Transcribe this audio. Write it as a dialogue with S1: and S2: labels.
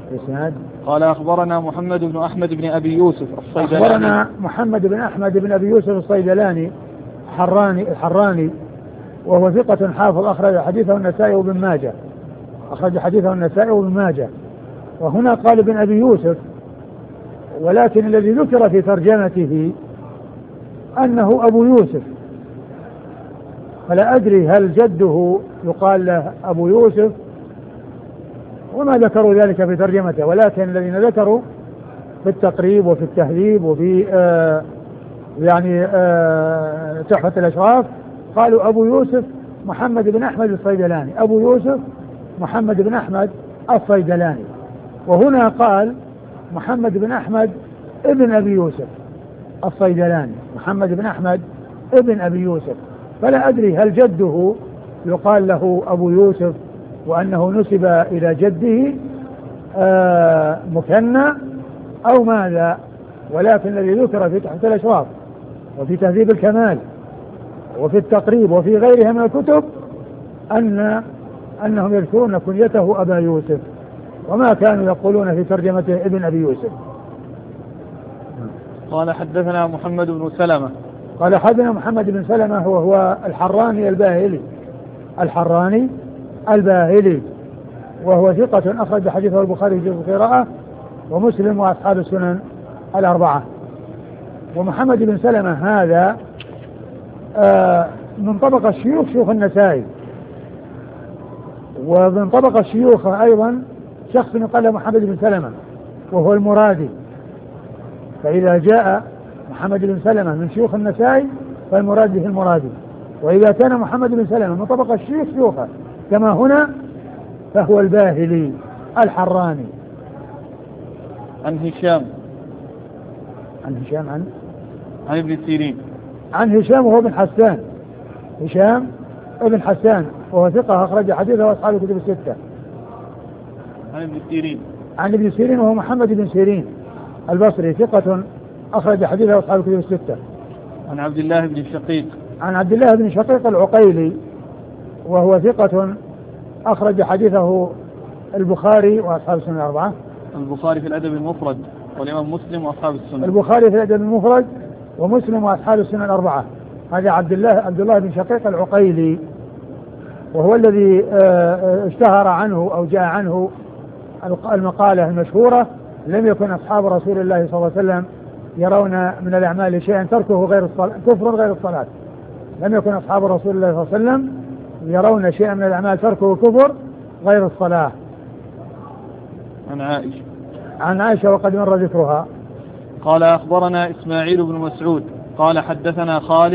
S1: إسناد.
S2: قال أخبرنا محمد بن أحمد بن أبي يوسف الصيدلاني.
S1: أخبرنا محمد بن أحمد بن أبي يوسف الصيدلاني الحراني وهو ثقة حافظ أخرج حديثه النسائي وابن ماجه. وهنا قال ابن أبي يوسف، ولكن الذي ذكر في ترجمته أنه أبو يوسف، فلا أدري هل جده يقال له أبو يوسف، وما ذكروا ذلك في ترجمته، ولكن الذين ذكروا في التقريب وفي التهذيب وفي تحفة الأشراف قالوا أبو يوسف محمد بن أحمد الصيدلاني، أبو يوسف محمد بن أحمد الصيدلاني. وهنا قال محمد بن أحمد ابن أبي يوسف الصيدلاني، محمد بن أحمد ابن أبي يوسف، فلا أدري هل جده يقال له أبو يوسف وأنه نسب إلى جده مثنى أو ماذا، ولكن الذي ذكر في تحفة الأشراف وفي تهذيب الكمال وفي التقريب وفي غيرها من الكتب أنهم يذكرون كنيته أبا يوسف، وما كانوا يقولون في ترجمته ابن أبي يوسف.
S2: قال حدثنا محمد بن سلمة.
S1: قال حدثنا محمد بن سلمة وهو الحراني الباهلي وهو ثقة أخرج حديثه البخاري في القراءة ومسلم وأصحاب السنن الأربعة. ومحمد بن سلمة هذا من طبقة شيوخ النسائي، ومن طبقة شيوخه أيضا شخص يقال له محمد بن سلمة وهو المرادي، فإذا جاء محمد بن سلمة من شيوخ النسائي فالمراد به المرادي، وإذا كان محمد بن سلمة من طبقة شيوخه كما هنا فهو الباهلي الحراني.
S2: عن هشام عن ابن سيرين.
S1: عن هشام وهو ابن حسان وهو ثقة أخرج حديثه أصحاب الكتب الستة. عن ابن سيرين وهو محمد بن سيرين البصري ثقة أخرج حديثه أصحاب الكتب الستة.
S2: عن عبد الله بن
S1: شقيق العقيلي وهو ثقة أخرج حديثه البخاري وأصحاب السنن الأربعة.
S2: البخاري في الأدب المفرد والإمام مسلم وأصحاب السنن.
S1: البخاري في الأدب المفرد ومسلم وأصحاب السنن الأربعة. هذا عبد الله بن شقيق العقيلي، وهو الذي اشتهر عنه أو جاء عنه المقالة المشهورة: لم يكن أصحاب رسول الله صلى الله عليه وسلم يرون من الأعمال شيئا تركه كفر غير الصلاة. لم يكن أصحاب رسول الله صلى الله عليه وسلم يرون شيئا من الأعمال تركه كفر غير الصلاة. عن عائشة وقد مر ذكرها.
S2: قال أخبرنا إسماعيل بن مسعود قال حدثنا خالد